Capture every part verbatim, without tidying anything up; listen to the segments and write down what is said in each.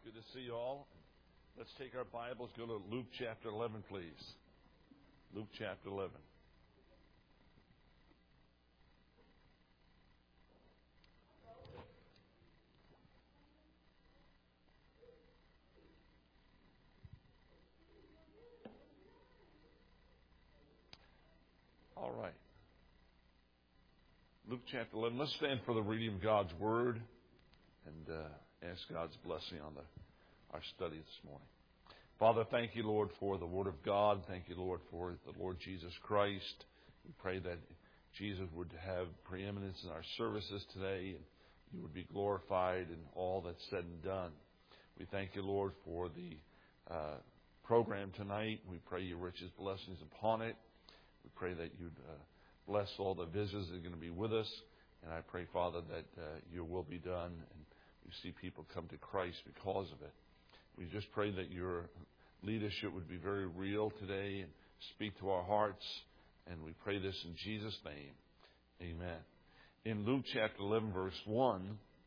Good to see you all. Let's take our Bibles, go to Luke chapter eleven, please. Luke chapter eleven. All right. Luke chapter eleven. Let's stand for the reading of God's Word and uh, ask God's blessing on the, our study this morning. Father, thank you, Lord, for the Word of God. Thank you, Lord, for the Lord Jesus Christ. We pray that Jesus would have preeminence in our services today and you would be glorified in all that's said and done. We thank you, Lord, for the uh, program tonight. We pray your richest blessings upon it. We pray that you'd uh, bless all the visitors that are going to be with us. And I pray, Father, that uh, your will be done and we see people come to Christ because of it. We just pray that your leadership would be very real today and speak to our hearts. And we pray this in Jesus' name. Amen. In Luke chapter eleven, verse one,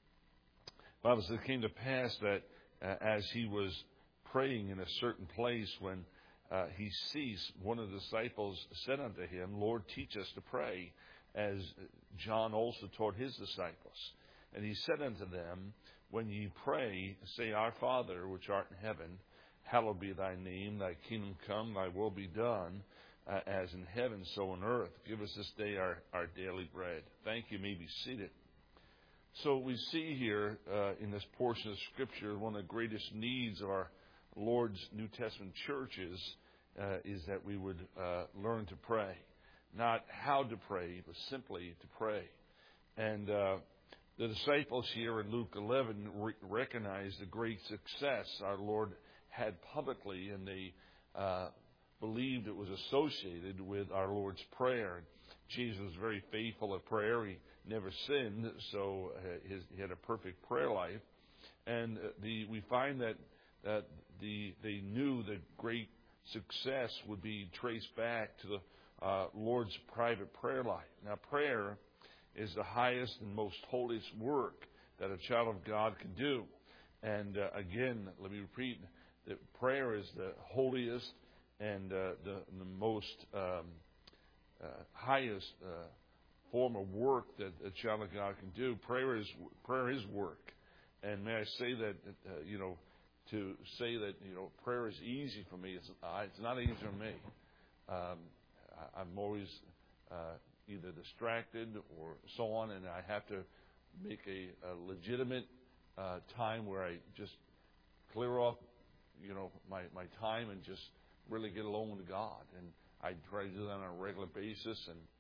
the Bible says it came to pass that uh, as he was praying in a certain place, when uh, he ceased, one of the disciples said unto him, Lord, teach us to pray, as John also taught his disciples. And he said unto them, when ye pray, say, Our Father, which art in heaven, hallowed be thy name, thy kingdom come, thy will be done, uh, as in heaven, so on earth. Give us this day our, our daily bread. Thank you, may be seated. So we see here uh, in this portion of Scripture, one of the greatest needs of our Lord's New Testament churches uh, is that we would uh, learn to pray. Not how to pray, but simply to pray. And uh, the disciples here in Luke eleven re- recognize the great success our Lord had publicly, and they uh, believed it was associated with our Lord's prayer. Jesus was very faithful at prayer. He never sinned, so uh, his, he had a perfect prayer life. And uh, the we find that uh, the they knew that great success would be traced back to the uh, Lord's private prayer life. Now, prayer is the highest and most holiest work that a child of God can do. And uh, again, let me repeat, that prayer is the holiest and uh, the, the most um, uh, highest uh, form of work that a child of God can do. Prayer is prayer is work. And may I say that, uh, you know, to say that, you know, prayer is easy for me, it's, uh, it's not easy for me. Um, I, I'm always uh, either distracted or so on, and I have to make a, a legitimate uh, time where I just clear off, you know, my, my time and just really get alone with God. And I try to do that on a regular basis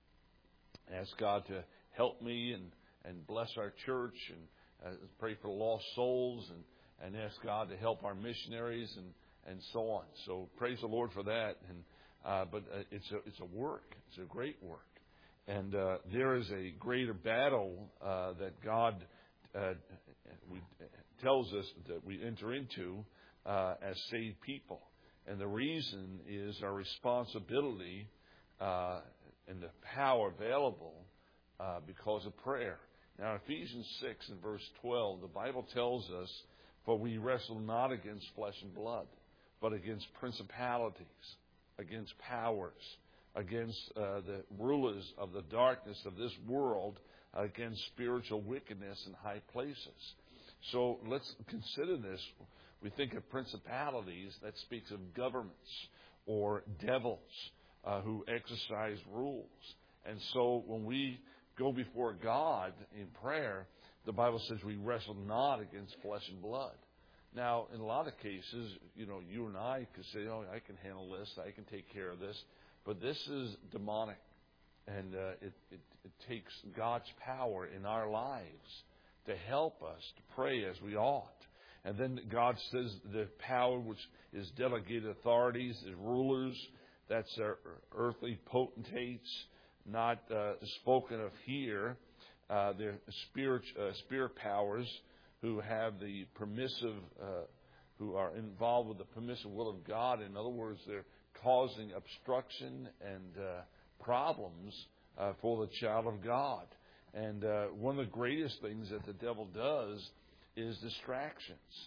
and ask God to help me and, and bless our church and uh, pray for lost souls and, and ask God to help our missionaries and, and so on. So praise the Lord for that. And uh, but uh, it's a it's a work. It's a great work. And uh, there is a greater battle uh, that God uh, we, tells us that we enter into uh, as saved people. And the reason is our responsibility uh, and the power available uh, because of prayer. Now, Ephesians six and verse twelve, the Bible tells us, for we wrestle not against flesh and blood, but against principalities, against powers, against uh, the rulers of the darkness of this world, against spiritual wickedness in high places. So let's consider this. We think of principalities, that speaks of governments or devils uh, who exercise rules. And so when we go before God in prayer, the Bible says we wrestle not against flesh and blood. Now, in a lot of cases, you know, you and I could say, oh, I can handle this, I can take care of this. But this is demonic, and uh, it, it, it takes God's power in our lives to help us to pray as we ought. And then God says the power which is delegated authorities, is rulers, that's our earthly potentates, not uh, spoken of here. Uh, they're spirit, uh, spirit powers who have the permissive, uh, who are involved with the permissive will of God. In other words, they're causing obstruction and uh, problems uh, for the child of God. And uh, one of the greatest things that the devil does is distractions.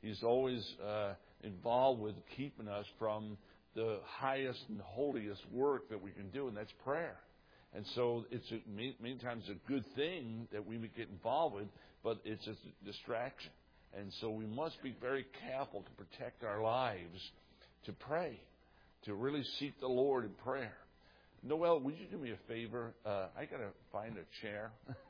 He's always uh, involved with keeping us from the highest and holiest work that we can do, and that's prayer. And so it's a, many times a good thing that we get involved with, but it's a distraction. And so we must be very careful to protect our lives, to pray, to really seek the Lord in prayer. Noel, would you do me a favor? Uh, I got to find a chair.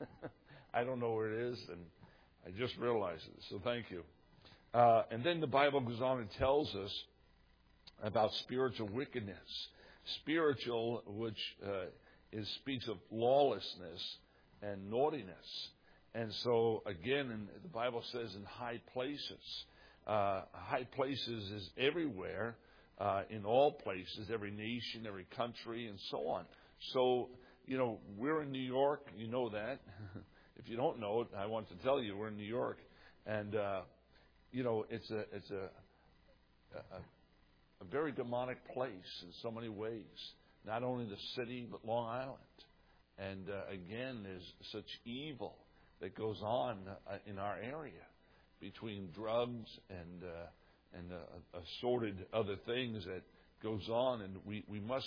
I don't know where it is, and I just realized it, so thank you. Uh, and then the Bible goes on and tells us about spiritual wickedness. Spiritual, which uh, is speaks of lawlessness and naughtiness. And so, again, in, the Bible says in high places. Uh, high places is everywhere, uh, in all places, every nation, every country, and so on. So, you know, we're in New York. You know that. If you don't know it, I want to tell you we're in New York. And, uh, you know, it's a it's a, a, a very demonic place in so many ways. Not only the city, but Long Island. And, uh, again, there's such evil that goes on uh, in our area between drugs and uh, and uh, assorted other things that goes on. And we, we must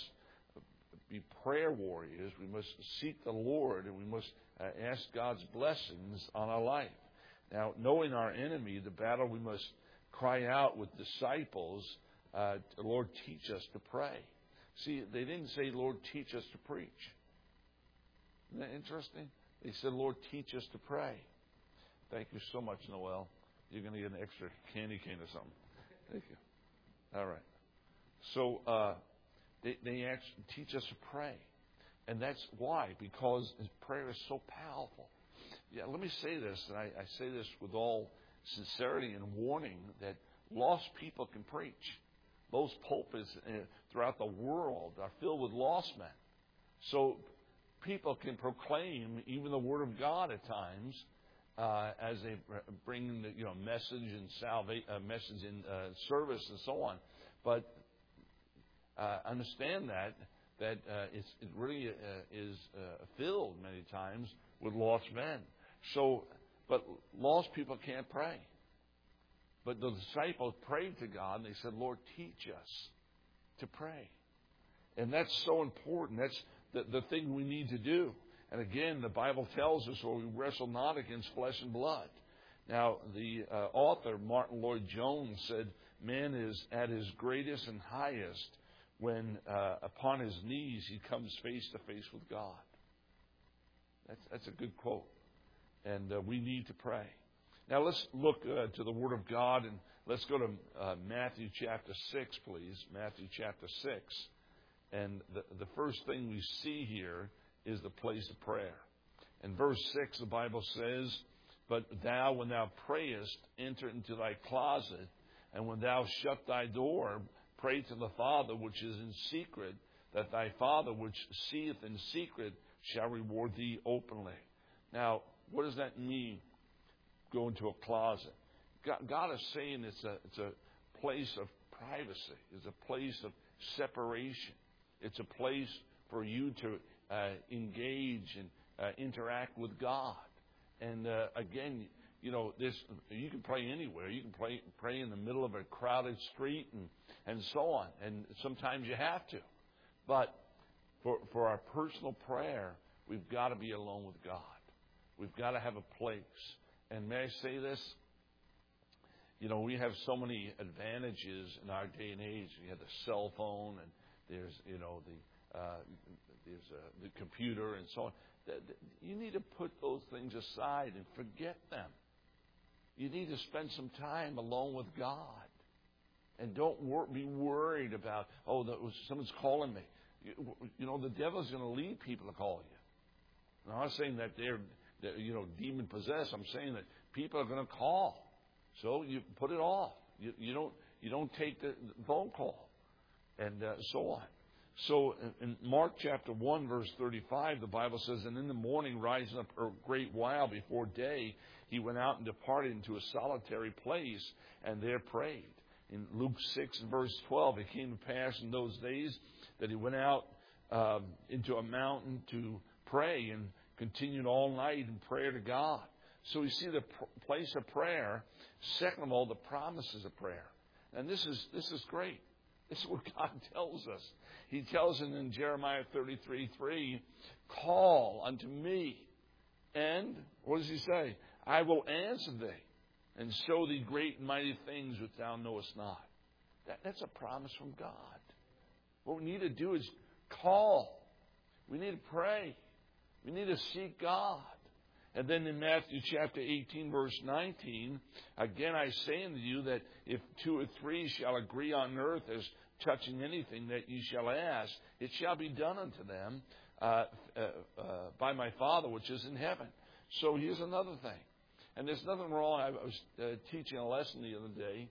be prayer warriors. We must seek the Lord, and we must uh, ask God's blessings on our life. Now, knowing our enemy, the battle, we must cry out with disciples, uh, Lord, teach us to pray. See, they didn't say, Lord, teach us to preach. Isn't that interesting? They said, Lord, teach us to pray. Thank you so much, Noel. You're going to get an extra candy cane or something. Thank you. All right. So uh, they, they actually teach us to pray. And that's why, because prayer is so powerful. Yeah, let me say this, and I, I say this with all sincerity and warning, that lost people can preach. Those pulpits uh, throughout the world are filled with lost men. So people can proclaim even the Word of God at times uh, as they bring the, you know, message and salvation, uh, message in uh, service and so on. But uh, understand that that uh, it's, it really uh, is uh, filled many times with lost men. So, but lost people can't pray. But the disciples prayed to God, and they said, Lord, teach us to pray. And that's so important. That's the, the thing we need to do. And again, the Bible tells us, well, we wrestle not against flesh and blood. Now, the uh, author, Martin Lloyd-Jones, said, man is at his greatest and highest when uh, upon his knees he comes face to face with God. That's, that's a good quote. And uh, we need to pray. Now let's look uh, to the Word of God, and let's go to uh, Matthew chapter six, please. Matthew chapter six. And the, the first thing we see here is the place of prayer. In verse six, the Bible says, but thou, when thou prayest, enter into thy closet, and when thou shut thy door, pray to the Father which is in secret, that thy Father which seeth in secret shall reward thee openly. Now, what does that mean, go into a closet? God, God is saying it's a, it's a place of privacy. It's a place of separation. It's a place for you to uh, engage and uh, interact with God. And uh, again, you know, this you can pray anywhere. You can pray pray in the middle of a crowded street and, and so on. And sometimes you have to. But for for our personal prayer, we've got to be alone with God. We've got to have a place. And may I say this? You know, we have so many advantages in our day and age. We have the cell phone, and there's, you know, the uh, there's uh, the computer and so on. You need to put those things aside and forget them. You need to spend some time alone with God. And don't wor- be worried about, oh, that was, someone's calling me. You, you know, the devil's going to lead people to call you. Now, I'm not saying that they're, they're, you know, demon-possessed. I'm saying that people are going to call. So you put it off. You, you don't you don't take the phone call. And uh, so on. So in Mark chapter one, verse thirty-five, the Bible says, and in the morning, rising up a great while before day, he went out and departed into a solitary place, and there prayed. In Luke six, verse twelve, it came to pass in those days that he went out um, into a mountain to pray and continued all night in prayer to God. So we see the pr- place of prayer. Second of all, the promises of prayer. And this is this is great. This is what God tells us. He tells us in Jeremiah thirty-three three, call unto me. And what does he say? I will answer thee and show thee great and mighty things which thou knowest not. That, that's a promise from God. What we need to do is call. We need to pray. We need to seek God. And then in Matthew chapter eighteen, verse nineteen, again I say unto you that if two or three shall agree on earth as touching anything that ye shall ask, it shall be done unto them uh, uh, uh, by my Father which is in heaven. So here's another thing. And there's nothing wrong. I was uh, teaching a lesson the other day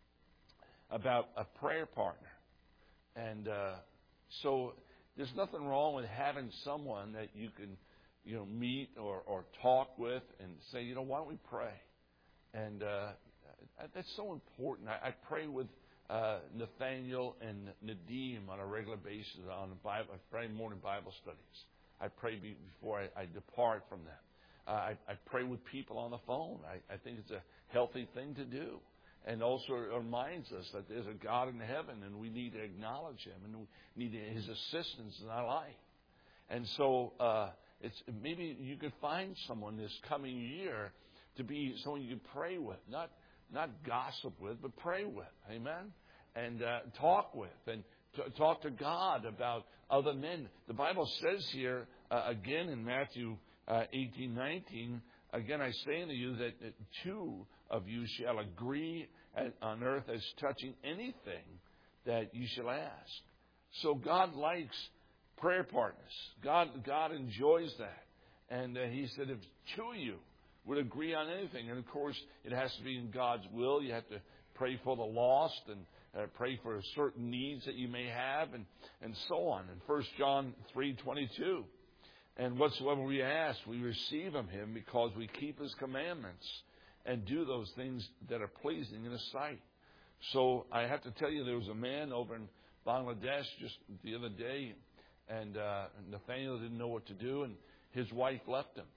about a prayer partner. And uh, so there's nothing wrong with having someone that you can you know, meet or, or talk with and say, you know, why don't we pray? And uh, that's so important. I, I pray with uh, Nathaniel and Nadeem on a regular basis on the Bible, Friday morning Bible studies. I pray be, before I, I depart from them. Uh, I, I pray with people on the phone. I, I think it's a healthy thing to do. And also it reminds us that there's a God in heaven and we need to acknowledge Him and we need His assistance in our life. And so uh, it's maybe you could find someone this coming year to be someone you could pray with, not not gossip with, but pray with. Amen? And uh, talk with and t- talk to God about other men. The Bible says here, uh, again in Matthew uh, eighteen nineteen, again I say unto you that two of you shall agree at, on earth as touching anything that you shall ask. So God likes prayer partners. God, God enjoys that. And uh, He said if two of you would agree on anything, and of course it has to be in God's will. You have to pray for the lost and uh, pray for certain needs that you may have and, and so on. In First John three twenty-two, and whatsoever we ask, we receive of Him because we keep His commandments and do those things that are pleasing in His sight. So I have to tell you, there was a man over in Bangladesh just the other day, and uh, Nathaniel didn't know what to do, and his wife left him.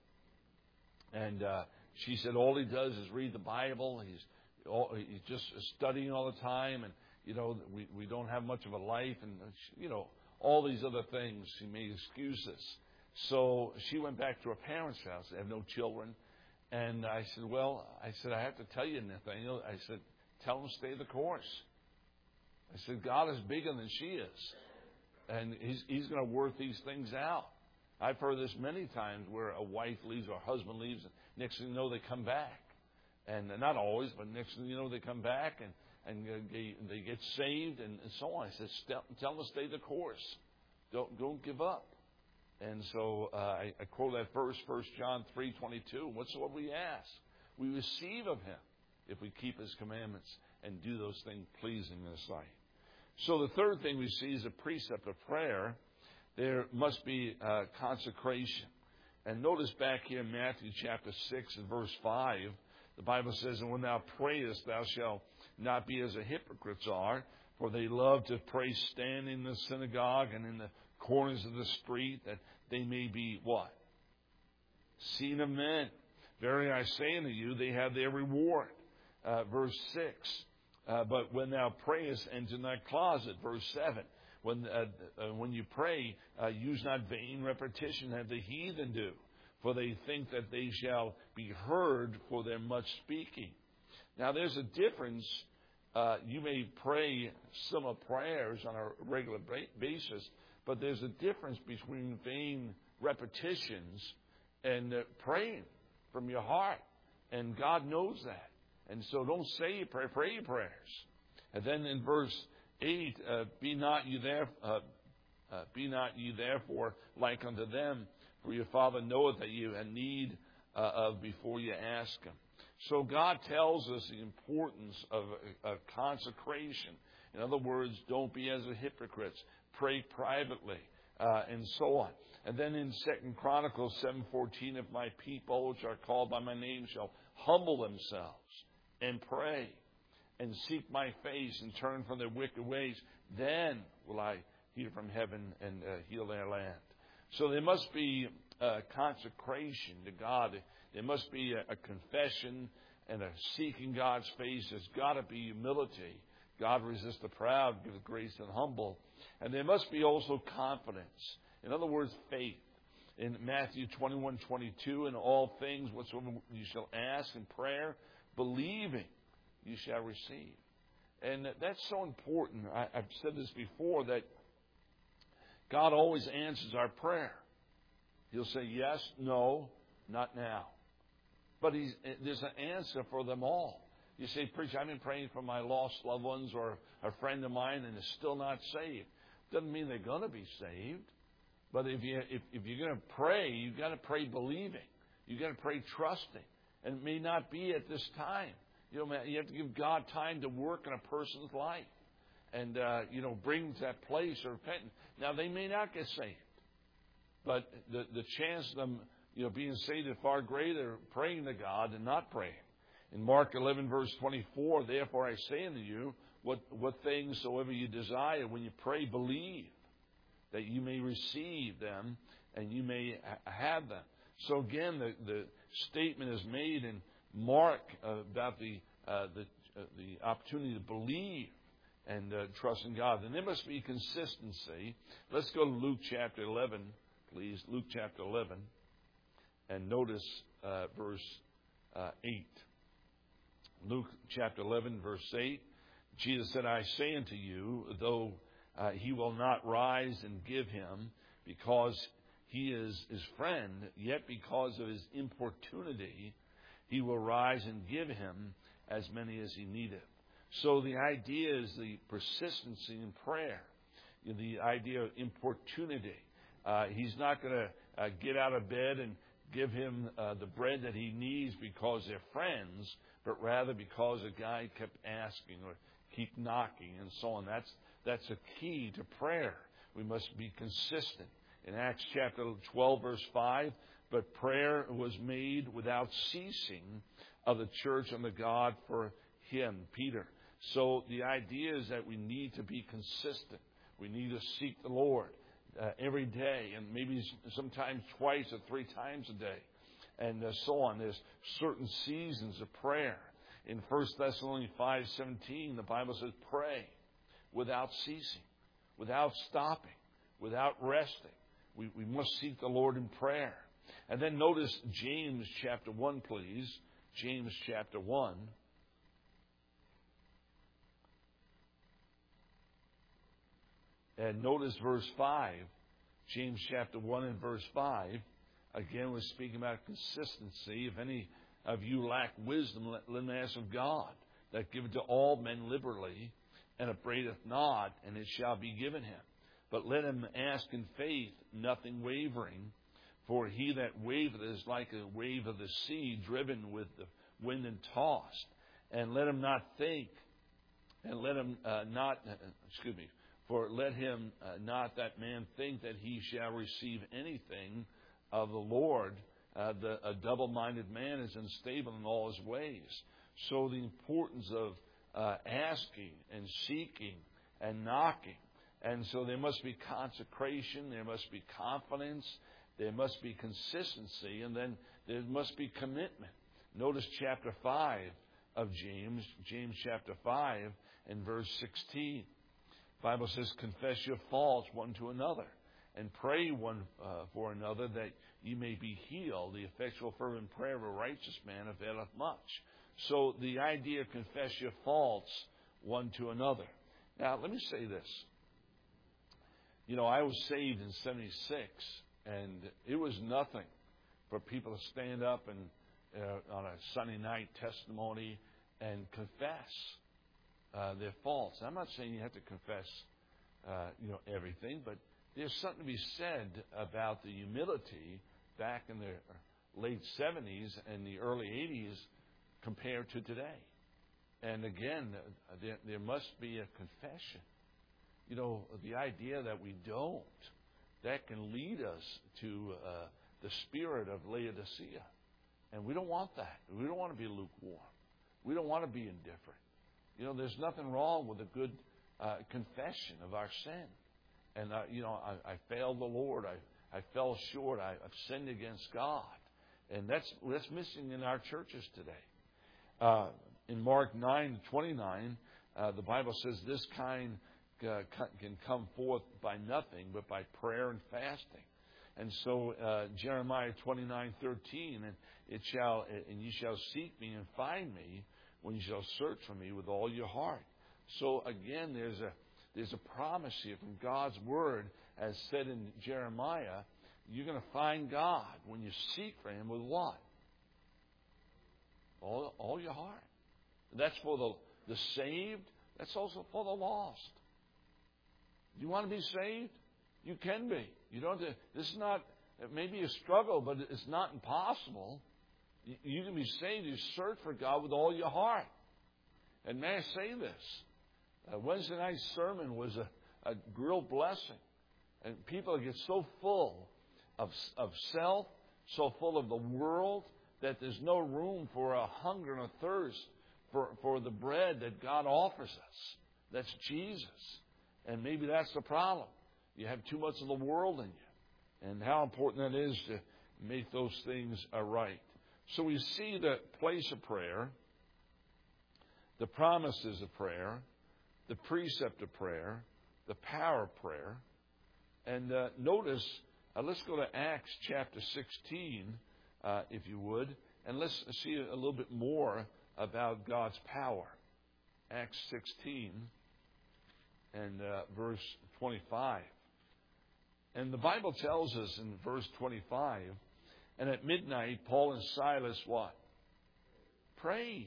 And uh, she said all he does is read the Bible. He's all, he's just studying all the time, and you know we we don't have much of a life, and you know all these other things. She made excuses. So she went back to her parents' house. They have no children. And I said, well, I said, I have to tell you, Nathaniel. I said, tell them to stay the course. I said, God is bigger than she is. And He's, he's going to work these things out. I've heard this many times where a wife leaves or a husband leaves, and next thing you know, they come back. And not always, but next thing you know, they come back and, and they, they get saved and, and so on. I said, tell them to stay the course. Don't, don't give up. And so uh, I, I quote that verse, First John three twenty-two. Whatsoever we ask, we receive of Him if we keep His commandments and do those things pleasing in His sight. So the third thing we see is a precept of prayer. There must be uh, consecration. And notice back here in Matthew chapter six and verse five, the Bible says, and when thou prayest, thou shalt not be as the hypocrites are, for they love to pray standing in the synagogue and in the corners of the street, that they may be what? Seen of men. Verily I say unto you, they have their reward. Uh, verse six. Uh, but when thou prayest, enter in thy closet. Verse seven. When uh, uh, when you pray, uh, use not vain repetition as the heathen do, for they think that they shall be heard for their much speaking. Now there's a difference. Uh, you may pray similar prayers on a regular basis, but there's a difference between vain repetitions and uh, praying from your heart. And God knows that. And so don't say you pray, pray your prayers. And then in verse eight, uh, be not you there, uh, uh, be not ye therefore like unto them, for your Father knoweth that you have need uh, of before you ask Him. So God tells us the importance of a, a consecration. In other words, don't be as the hypocrites. Pray privately, uh, and so on. And then in Second Chronicles seven fourteen, if my people which are called by my name shall humble themselves and pray and seek my face and turn from their wicked ways, then will I hear from heaven and uh, heal their land. So there must be uh, consecration to God. There must be a, a confession and a seeking God's face. There's got to be humility. God resists the proud, gives grace to the humble. And there must be also confidence. In other words, faith. In Matthew twenty-one twenty-two, in all things whatsoever you shall ask in prayer, believing you shall receive. And that's so important. I, I've said this before, that God always answers our prayer. He'll say yes, no, not now. But he's, there's an answer for them all. You say, preacher, I've been praying for my lost loved ones or a friend of mine and is still not saved. Doesn't mean they're going to be saved. But if, you, if, if you're going to pray, you've got to pray believing. You've got to pray trusting. And it may not be at this time. You know, you have to give God time to work in a person's life. And, uh, you know, bring to that place of repentance. Now, they may not get saved. But the, the chance of them, you know, being saved is far greater praying to God than not praying. In Mark eleven, verse twenty-four, therefore I say unto you, what, what things soever you desire, when you pray, believe that you may receive them and you may have them. So again, the, the statement is made in Mark uh, about the uh, the, uh, the opportunity to believe and uh, trust in God. And there must be consistency. Let's go to Luke chapter eleven, please. Luke chapter eleven, and notice uh, verse uh, eight. Luke chapter eleven, verse eight. Jesus said, I say unto you, though uh, he will not rise and give him, because he is his friend, yet because of his importunity, he will rise and give him as many as he needeth. So the idea is the persistency in prayer, the idea of importunity. Uh, he's not going to uh, get out of bed and give him uh, the bread that he needs because they're friends, but rather because a guy kept asking or keep knocking and so on. That's that's a key to prayer. We must be consistent. In Acts chapter twelve, verse five, but prayer was made without ceasing of the church unto God for him, Peter. So the idea is that we need to be consistent. We need to seek the Lord uh, every day, and maybe sometimes twice or three times a day, and uh, so on. There's certain seasons of prayer. In First Thessalonians five seventeen, the Bible says, pray without ceasing, without stopping, without resting. We, we must seek the Lord in prayer. And then notice James chapter one, please. James chapter one. And notice verse five. James chapter one and verse five. Again, we're speaking about consistency. If any of you lack wisdom, let, let him ask of God, that giveth to all men liberally, and upbraideth not, and it shall be given him. But let him ask in faith, nothing wavering. For he that wavereth is like a wave of the sea, driven with the wind and tossed. And let him not think, and let him uh, not, uh, excuse me, for let him uh, not that man think that he shall receive anything of the Lord. Uh, the, a double-minded man is unstable in all his ways. So the importance of uh, asking and seeking and knocking. And so there must be consecration, there must be confidence, there must be consistency, and then there must be commitment. Notice chapter five of James, James chapter five and verse sixteen. The Bible says, confess your faults one to another, and pray one uh, for another, that ye may be healed. The effectual fervent prayer of a righteous man availeth much. So the idea of confess your faults one to another. Now, let me say this. You know, I was saved in seventy-six, and it was nothing for people to stand up and uh, on a Sunday night testimony and confess uh, their faults. I'm not saying you have to confess, uh, you know, everything, but there's something to be said about the humility back in the late seventies and the early eighties compared to today. And again, there, there must be a confession. You know, the idea that we don't, that can lead us to uh, the spirit of Laodicea. And we don't want that. We don't want to be lukewarm. We don't want to be indifferent. You know, there's nothing wrong with a good uh, confession of our sin. And, uh, you know, I, I failed the Lord. I, I fell short. I, I've sinned against God. And that's that's missing in our churches today. Uh, in Mark nine twenty-nine, uh, the Bible says this kind uh, can come forth by nothing but by prayer and fasting. And so uh, Jeremiah twenty-nine thirteen, and it shall and you shall seek me and find me when you shall search for me with all your heart. So again, there's a there's a promise here from God's word, as said in Jeremiah. You're going to find God when you seek for Him with what? All, all your heart. That's for the, the saved. That's also for the lost. You want to be saved? You can be. You don't. This is not. It may be a struggle, but it's not impossible. You, you can be saved. You search for God with all your heart. And may I say this? Uh, Wednesday night's sermon was a, a real blessing, and people get so full of of self, so full of the world, that there's no room for a hunger and a thirst for, for the bread that God offers us. That's Jesus. And maybe that's the problem. You have too much of the world in you. And how important that is to make those things right. So we see the place of prayer, the promises of prayer, the precept of prayer, the power of prayer. And uh, notice, uh, let's go to Acts chapter sixteen, uh, if you would, and let's see a little bit more about God's power. Acts sixteen and uh, verse twenty-five. And the Bible tells us in verse twenty-five, and at midnight, Paul and Silas what? Prayed.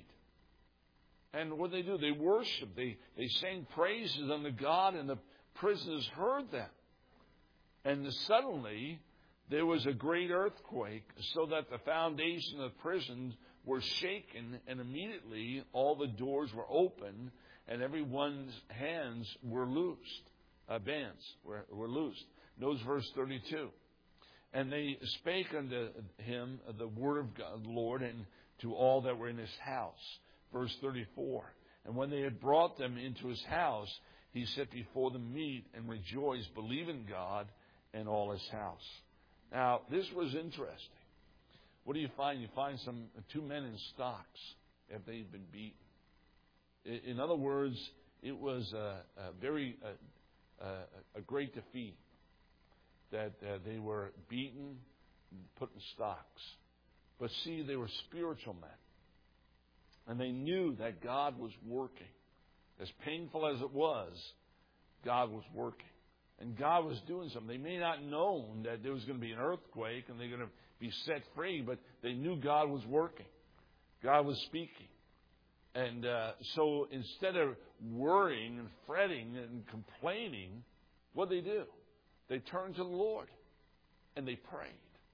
And what did they do? They worshiped. They, they sang praises unto God, and the prisoners heard them. And suddenly, there was a great earthquake, so that the foundation of the prison were shaken, and immediately all the doors were opened, and everyone's hands were loosed. Uh, bands were, were loosed. Notice verse thirty-two. And they spake unto him the word of God, the Lord, and to all that were in his house. Verse thirty-four. And when they had brought them into his house, he set before them meat, and rejoiced, believing God and all his house. Now, this was interesting. What do you find? You find some two men in stocks after they'd been beaten. In other words, it was a, a very a, a, a great defeat that uh, they were beaten, put in stocks. But see, they were spiritual men. And they knew that God was working. As painful as it was, God was working. And God was doing something. They may not have known that there was going to be an earthquake and they're going to be set free, but they knew God was working. God was speaking. And uh, so instead of worrying and fretting and complaining, what did they do? They turned to the Lord and they prayed.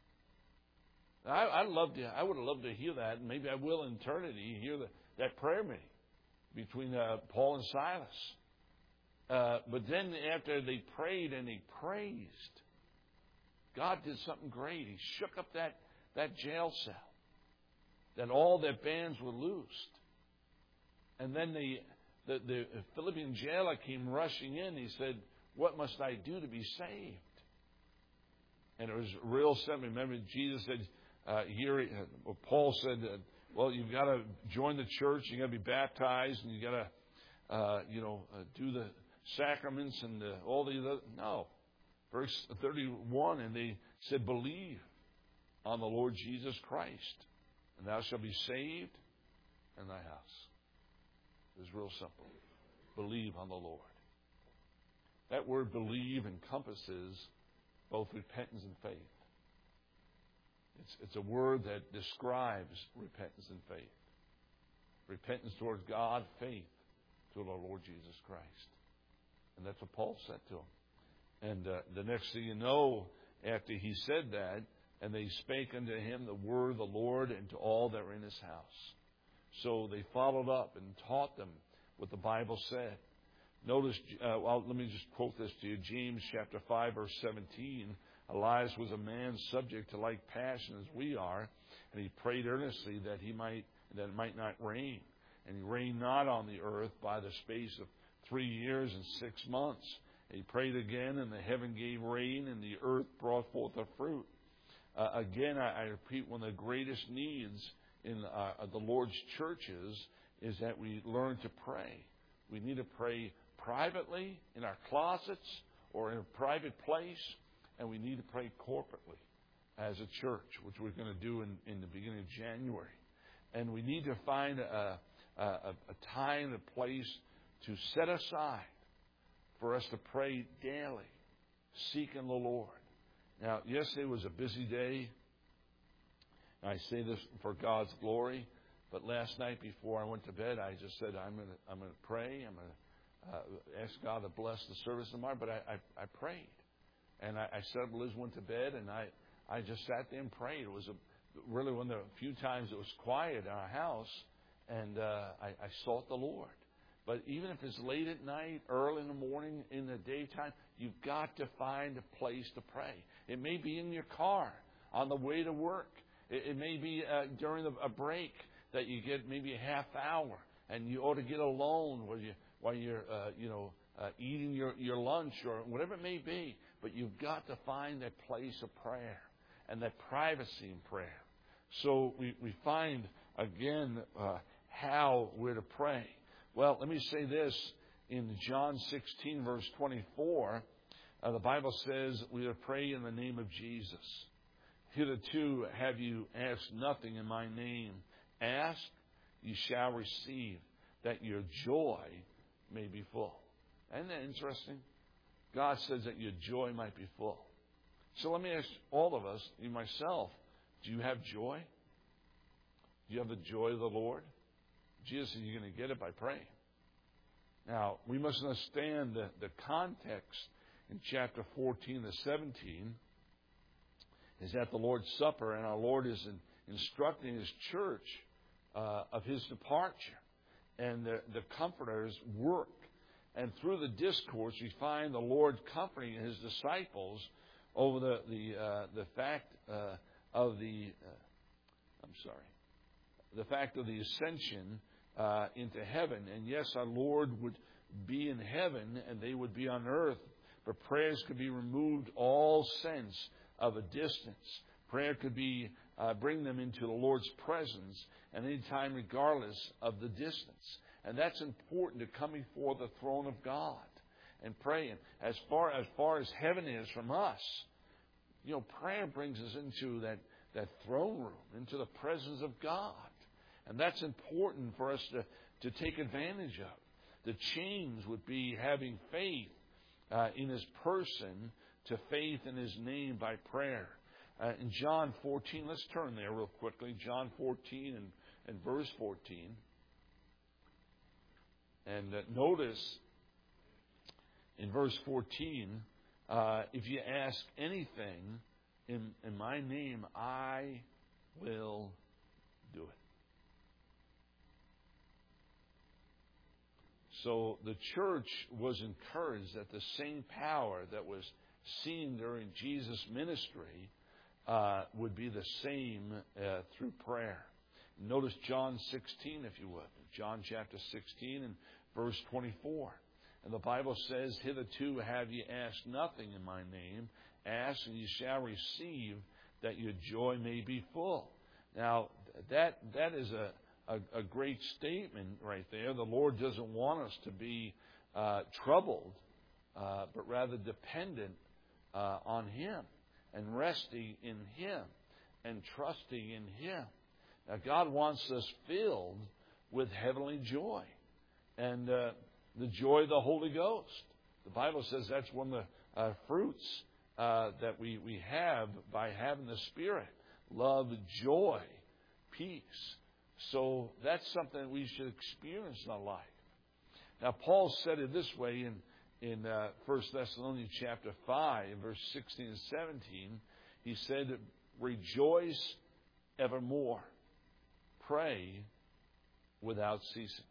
I, I loved to, I would have loved to hear that, and maybe I will in eternity hear the, that prayer meeting between uh, Paul and Silas. Uh, but then after they prayed and they praised, God did something great. He shook up that, that jail cell, that all their bands were loosed. And then the, the, the Philippian jailer came rushing in. He said, "What must I do to be saved?" And it was real simple. Remember, Jesus said, uh, here, uh, Paul said, uh, well, you've got to join the church, you've got to be baptized, and you've got to, uh, you know, uh, do the sacraments and uh, all these other. No. Verse thirty-one, and they said, believe on the Lord Jesus Christ, and thou shalt be saved in thy house. It was real simple. Believe on the Lord. That word believe encompasses both repentance and faith. It's, it's a word that describes repentance and faith. Repentance towards God, faith to the Lord Jesus Christ. And that's what Paul said to him. And uh, the next thing you know, after he said that, and they spake unto him the word of the Lord and to all that were in his house. So they followed up and taught them what the Bible said. Notice, uh, well, let me just quote this to you. James chapter five, verse seventeen. Elias was a man subject to like passion as we are, and he prayed earnestly that he might that it might not rain. And he rained not on the earth by the space of three years and six months. And he prayed again, and the heaven gave rain, and the earth brought forth her fruit. Uh, again, I, I repeat, one of the greatest needs in uh, the Lord's churches is that we learn to pray. We need to pray privately in our closets or in a private place, and we need to pray corporately as a church, which we're going to do in, in the beginning of January. And we need to find a, a, a time and a place to set aside for us to pray daily, seeking the Lord. Now, yesterday was a busy day. I say this for God's glory, but last night before I went to bed, I just said, I'm going to I'm going to pray. I'm going to uh, ask God to bless the service tomorrow. But I, I, I prayed. And I, I said, Liz went to bed, and I, I just sat there and prayed. It was a, really one of the few times it was quiet in our house, and uh, I, I sought the Lord. But even if it's late at night, early in the morning, in the daytime, you've got to find a place to pray. It may be in your car on the way to work. It, it may be uh, during a break that you get maybe a half hour, and you ought to get alone while, you, while you're, uh, you know, uh, eating your, your lunch or whatever it may be. But you've got to find that place of prayer and that privacy in prayer. So we, we find, again, uh, how we're to pray. Well, let me say this. In John sixteen, verse twenty-four, uh, the Bible says we are to pray in the name of Jesus. Hitherto have you asked nothing in my name. Ask, you shall receive, that your joy may be full. Isn't that interesting? God says that your joy might be full. So let me ask all of us, you myself, do you have joy? Do you have the joy of the Lord? Jesus said you're going to get it by praying. Now, we must understand the, the context in chapter fourteen to seventeen is at the Lord's Supper, and our Lord is in, instructing His church uh, of His departure and the, the Comforter's work. And through the discourse, we find the Lord comforting His disciples over the the uh, the fact uh, of the uh, I'm sorry, the fact of the ascension uh, into heaven. And yes, our Lord would be in heaven, and they would be on earth. But prayers could be removed all sense of a distance. Prayer could be uh, bring them into the Lord's presence at any time, regardless of the distance. And that's important to coming before the throne of God and praying. As far as far as heaven is from us, you know, prayer brings us into that, that throne room, into the presence of God. And that's important for us to, to take advantage of. The change would be having faith uh, in His person to faith in His name by prayer. Uh, in John fourteen, let's turn there real quickly. John fourteen and, and verse fourteen. And uh, notice in verse fourteen, uh, if you ask anything in, in my name, I will do it. So the church was encouraged that the same power that was seen during Jesus' ministry uh, would be the same uh, through prayer. Notice John sixteen, if you would. John chapter sixteen and verse twenty-four. And the Bible says, hitherto have ye asked nothing in my name. Ask and ye shall receive, that your joy may be full. Now, that that is a, a, a great statement right there. The Lord doesn't want us to be uh, troubled, uh, but rather dependent uh, on Him and resting in Him and trusting in Him. Now, God wants us filled with heavenly joy and uh, the joy of the Holy Ghost. The Bible says that's one of the uh, fruits uh, that we, we have by having the Spirit. Love, joy, peace. So that's something that we should experience in our life. Now, Paul said it this way in, in uh, First Thessalonians chapter five, verse sixteen and seventeen. He said, rejoice evermore. Pray without ceasing.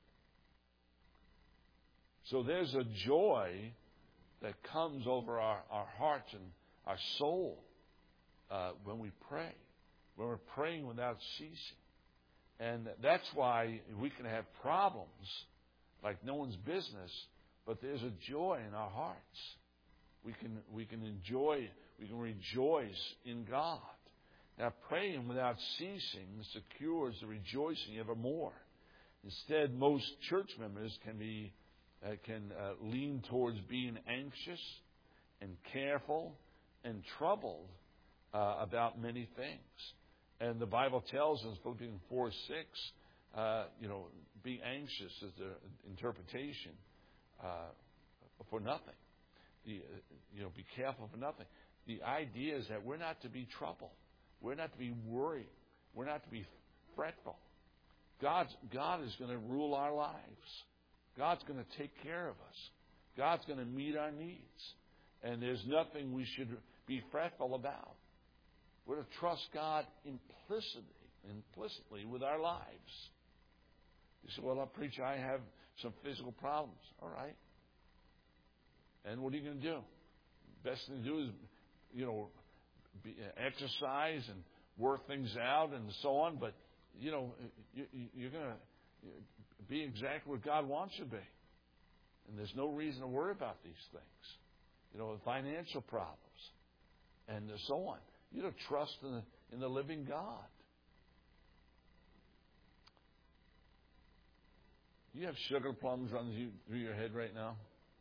So there's a joy that comes over our, our hearts and our soul uh, when we pray, when we're praying without ceasing. And that's why we can have problems like no one's business, but there's a joy in our hearts. We can we can enjoy We can rejoice in God. Now, praying without ceasing secures the rejoicing evermore. Instead, most church members can be uh, can uh, lean towards being anxious and careful and troubled uh, about many things. And the Bible tells us, Philippians four six, uh, you know, be anxious is the interpretation uh, for nothing. The, uh, you know, be careful for nothing. The idea is that we're not to be troubled. We're not to be worried. We're not to be fretful. God's, God is going to rule our lives. God's going to take care of us. God's going to meet our needs. And there's nothing we should be fretful about. We're to trust God implicitly, implicitly with our lives. You say, well, I preach, I have some physical problems. All right. And what are you going to do? Best thing to do is, you know, be, uh, exercise and work things out and so on. But, you know, you, you're going to be exactly what God wants you to be. And there's no reason to worry about these things. You know, financial problems and so on. You don't trust in the, in the living God. You have sugar plums running through your head right now?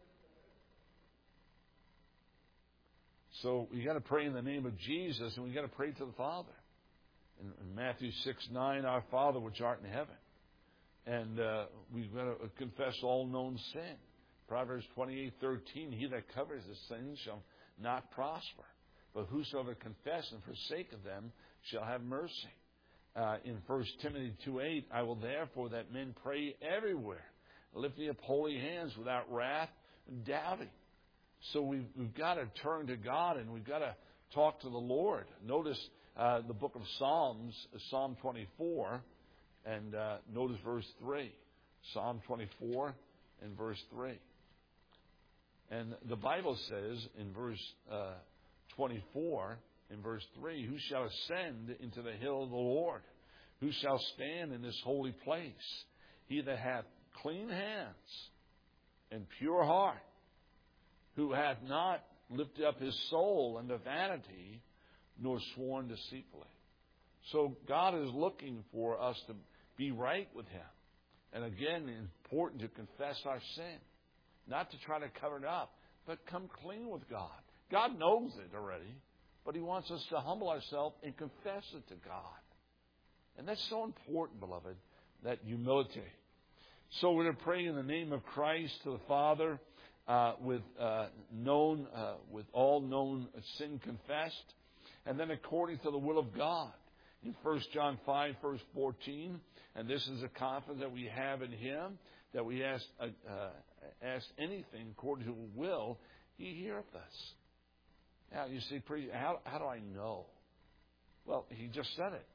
So you got to pray in the name of Jesus, and we got to pray to the Father. In, in Matthew six nine, our Father which art in heaven. And uh, we've got to confess all known sin. Proverbs twenty-eight thirteen, he that covers his sins shall not prosper. But whosoever confess and forsake of them shall have mercy. Uh, in First Timothy two eight, I will therefore that men pray everywhere, lifting up holy hands without wrath and doubting. So we've, we've got to turn to God and we've got to talk to the Lord. Notice uh, the book of Psalms, Psalm twenty-four, and uh, notice verse three. Psalm twenty-four and verse three. And the Bible says in verse uh, twenty-four, in verse three, who shall ascend into the hill of the Lord? Who shall stand in this holy place? He that hath clean hands and pure heart, who hath not lifted up his soul unto vanity, nor sworn deceitfully. So God is looking for us to be right with Him. And again, important to confess our sin. Not to try to cover it up, but come clean with God. God knows it already, but He wants us to humble ourselves and confess it to God. And that's so important, beloved, that humility. So we're going to pray in the name of Christ to the Father, uh, with uh, known, uh, with all known sin confessed, and then according to the will of God. In First John five, verse fourteen, and this is a confidence that we have in Him, that we ask, uh, uh, ask anything according to His will, He heareth us. Now, you see, how, how do I know? Well, He just said it.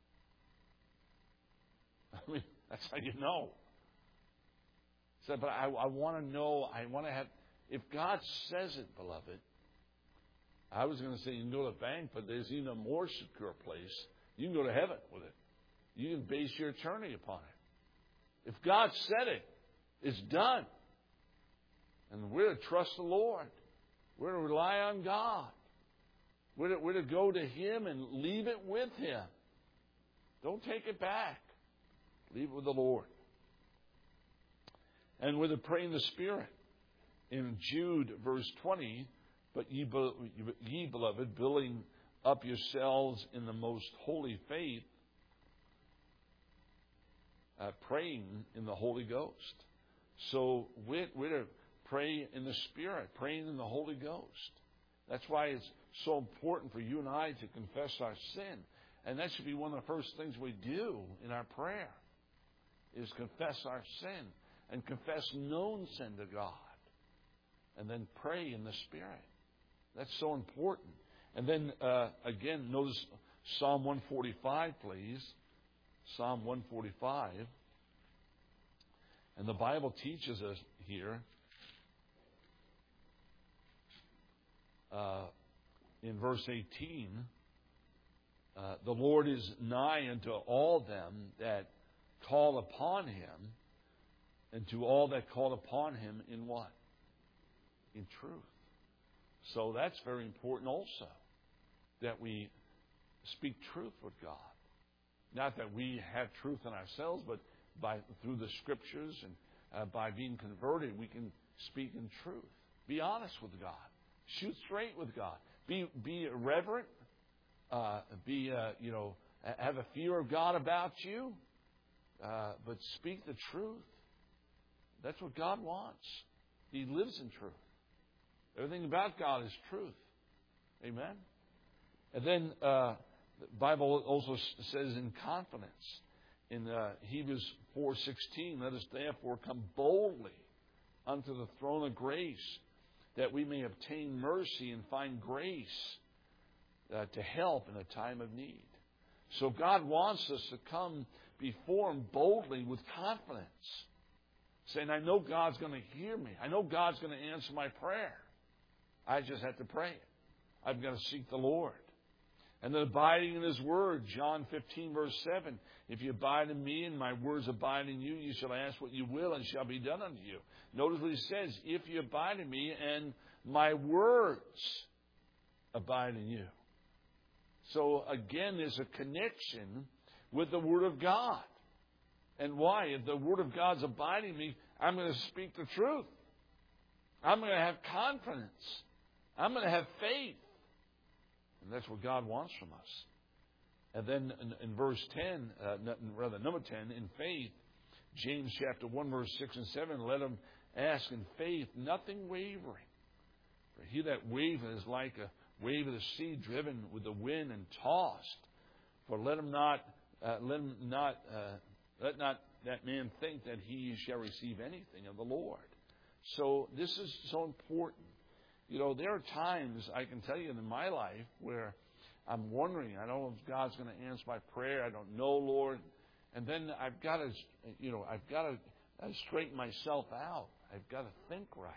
I mean, that's how you know. He said, but I, I want to know, I want to have, if God says it, beloved, I was going to say you can go to the bank, but there's even a more secure place. You can go to heaven with it. You can base your eternity upon it. If God said it, it's done. And we're to trust the Lord. We're to rely on God. We're to, we're to go to Him and leave it with Him. Don't take it back. Leave it with the Lord. And we're to pray in the Spirit. In Jude, verse twenty, but ye, ye beloved, building up yourselves in the most holy faith, uh, praying in the Holy Ghost. So we're, we're to pray in the Spirit, praying in the Holy Ghost. That's why it's so important for you and I to confess our sin. And that should be one of the first things we do in our prayer, is confess our sin and confess known sin to God. And then pray in the Spirit. That's so important. And then, uh, again, notice Psalm one forty-five, please. Psalm one forty-five. And the Bible teaches us here, uh, in verse eighteen, uh, the Lord is nigh unto all them that call upon Him, and to all that call upon Him in what? In truth. So that's very important also, that we speak truth with God. Not that we have truth in ourselves, but by through the Scriptures and uh, by being converted, we can speak in truth. Be honest with God. Shoot straight with God. Be be reverent. Uh, be uh, you know have a fear of God about you, uh, but speak the truth. That's what God wants. He lives in truth. Everything about God is truth. Amen. And then uh, the Bible also says in confidence in uh, Hebrews four sixteen, let us therefore come boldly unto the throne of grace, that we may obtain mercy and find grace uh, to help in a time of need. So God wants us to come before Him boldly with confidence, saying, I know God's going to hear me. I know God's going to answer my prayer. I just have to pray it. I've got to seek the Lord. And then abiding in His Word, John fifteen, verse seven, if you abide in me and my words abide in you, you shall ask what you will and shall be done unto you. Notice what He says, if you abide in me and my words abide in you. So again, there's a connection with the Word of God. And why? If the Word of God's abiding in me, I'm going to speak the truth. I'm going to have confidence. I'm going to have faith. And that's what God wants from us. And then in, in verse ten, uh, rather number ten, in faith, James chapter one, verse six and seven, let him ask in faith, nothing wavering. For he that waveth is like a wave of the sea driven with the wind and tossed. For let him not, uh, let him not, uh, let not that man think that he shall receive anything of the Lord. So this is so important. You know, there are times, I can tell you in my life, where I'm wondering, I don't know if God's going to answer my prayer. I don't know, Lord. And then I've got to, you know, I've got to straighten myself out. I've got to think right.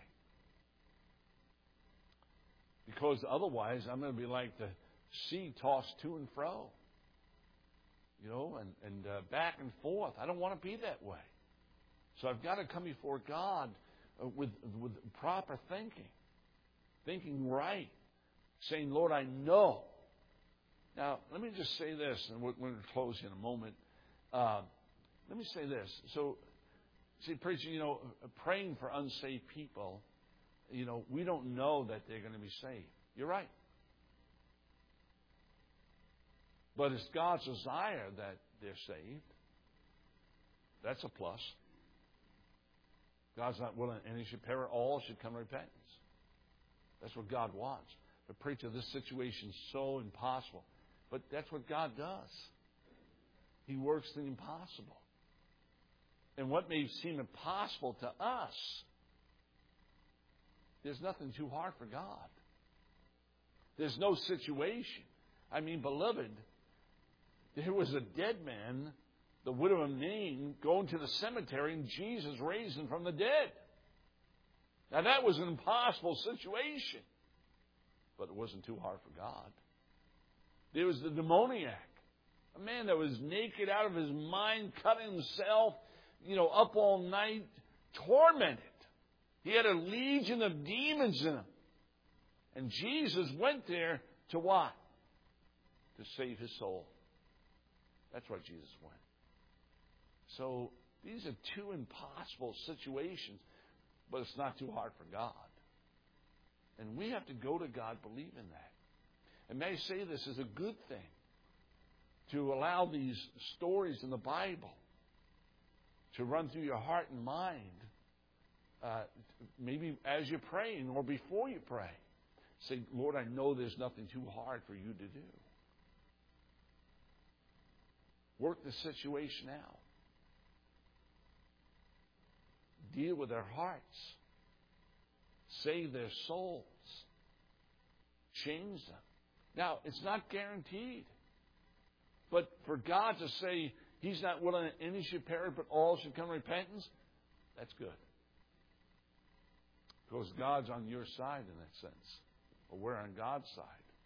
Because otherwise, I'm going to be like the sea tossed to and fro. You know, and, and uh, back and forth. I don't want to be that way. So I've got to come before God uh, with, with proper thinking. Thinking right. Saying, Lord, I know. Now, let me just say this, and we're going to close in a moment. Uh, let me say this. So, see, preacher, you know, praying for unsaved people, you know, we don't know that they're going to be saved. You're right. But it's God's desire that they're saved. That's a plus. God's not willing any should perish, all should come to repentance. That's what God wants. But preacher, this situation is so impossible. But that's what God does. He works the impossible. And what may seem impossible to us, there's nothing too hard for God. There's no situation. I mean, beloved, there was a dead man, the widow of Nain, going to the cemetery, and Jesus raised him from the dead. Now, that was an impossible situation. But it wasn't too hard for God. There was the demoniac, a man that was naked out of his mind, cutting himself, you know, up all night, tormented. He had a legion of demons in him. And Jesus went there to what? To save his soul. That's why Jesus went. So these are two impossible situations, but it's not too hard for God. And we have to go to God believing that. And may I say this is a good thing, to allow these stories in the Bible to run through your heart and mind, uh, maybe as you're praying or before you pray. Say, Lord, I know there's nothing too hard for you to do. Work the situation out. Deal with their hearts. Save their souls. Change them. Now, it's not guaranteed. But for God to say He's not willing that any should perish, but all should come to repentance, that's good. Because God's on your side in that sense. Or we're on God's side.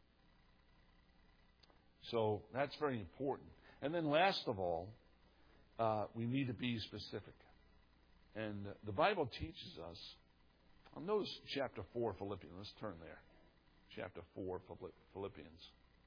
So that's very important. And then last of all, uh, we need to be specific. And the Bible teaches us, notice chapter four of Philippians, let's turn there. chapter four, Philippians.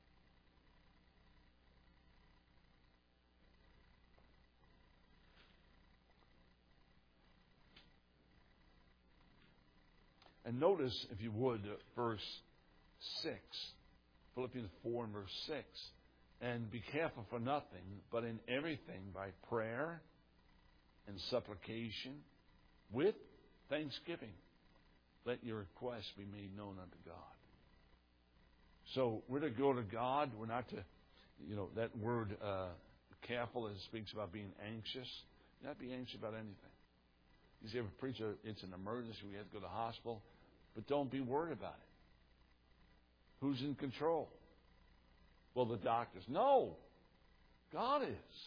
And notice, if you would, verse six. Philippians four and verse six. And be careful for nothing, but in everything by prayer and supplication with thanksgiving, let your requests be made known unto God. So we're to go to God. We're not to, you know, that word uh, careful, it speaks about being anxious. Not be anxious about anything. You see, if a preacher, it's an emergency, we have to go to the hospital, but don't be worried about it. Who's in control? Well, the doctors. No. God is.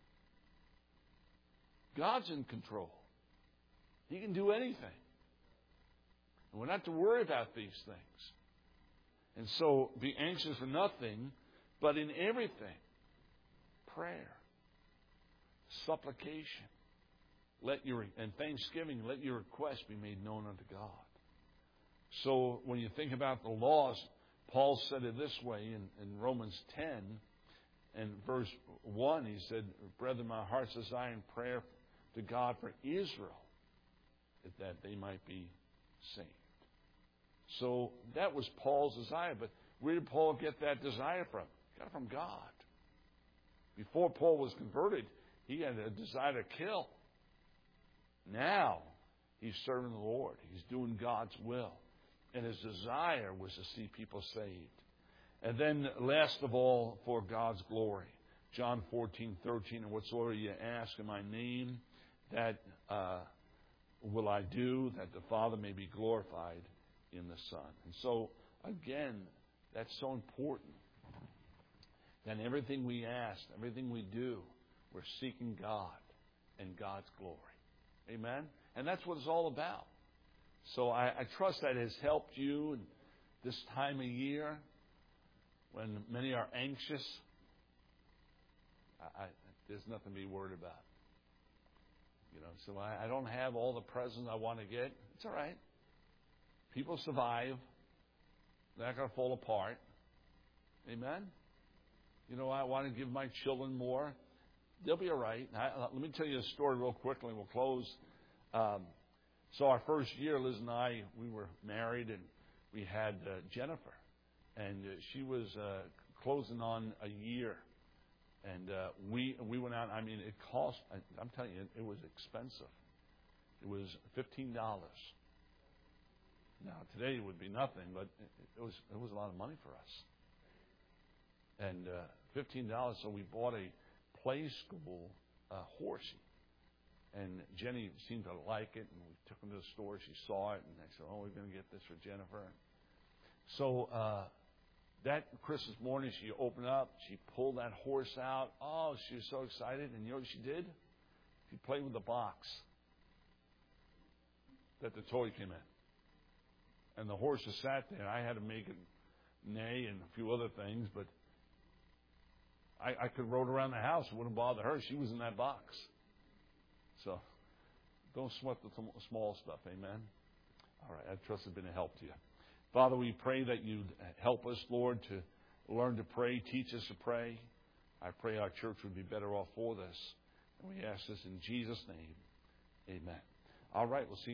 God's in control. He can do anything. And we're not to worry about these things. And so, be anxious for nothing, but in everything, prayer, supplication, let your and thanksgiving, let your requests be made known unto God. So, when you think about the laws, Paul said it this way in, in Romans ten and verse one. He said, "Brethren, my heart's desire and prayer to God for Israel is that they might be saved." So that was Paul's desire. But where did Paul get that desire from? He got it from God. Before Paul was converted, he had a desire to kill. Now he's serving the Lord. He's doing God's will. And his desire was to see people saved. And then, last of all, for God's glory. John fourteen thirteen, "And whatsoever you ask in my name, that uh, will I do, that the Father may be glorified in the Son." And so, again, that's so important. That everything we ask, everything we do, we're seeking God and God's glory. Amen? And that's what it's all about. So I, I trust that has helped you in this time of year when many are anxious. I, I, there's nothing to be worried about. You know, so I, I don't have all the presents I want to get. It's all right. People survive. They're not going to fall apart. Amen? You know, I want to give my children more. They'll be all right. I, let me tell you a story real quickly and we'll close. Um, so our first year, Liz and I, we were married and we had uh, Jennifer. And uh, she was uh, closing on a year. And uh, we we went out. I mean, it cost, I, I'm telling you, it, it was expensive. It was fifteen dollars. Now, today it would be nothing, but it, it was it was a lot of money for us. And uh, fifteen dollars, so we bought a play school uh, horsey. And Jenny seemed to like it, and we took him to the store. She saw it, and I said, "Oh, we're going to get this for Jennifer." So uh, that Christmas morning, she opened up. She pulled that horse out. Oh, she was so excited. And you know what she did? She played with the box that the toy came in. And the horse just sat there. I had to make it neigh and a few other things, but I, I could rode around the house. It wouldn't bother her. She was in that box. So don't sweat the small stuff. Amen? All right. I trust it's been a help to you. Father, we pray that you'd help us, Lord, to learn to pray, teach us to pray. I pray our church would be better off for this. And we ask this in Jesus' name. Amen. All right. We'll see you.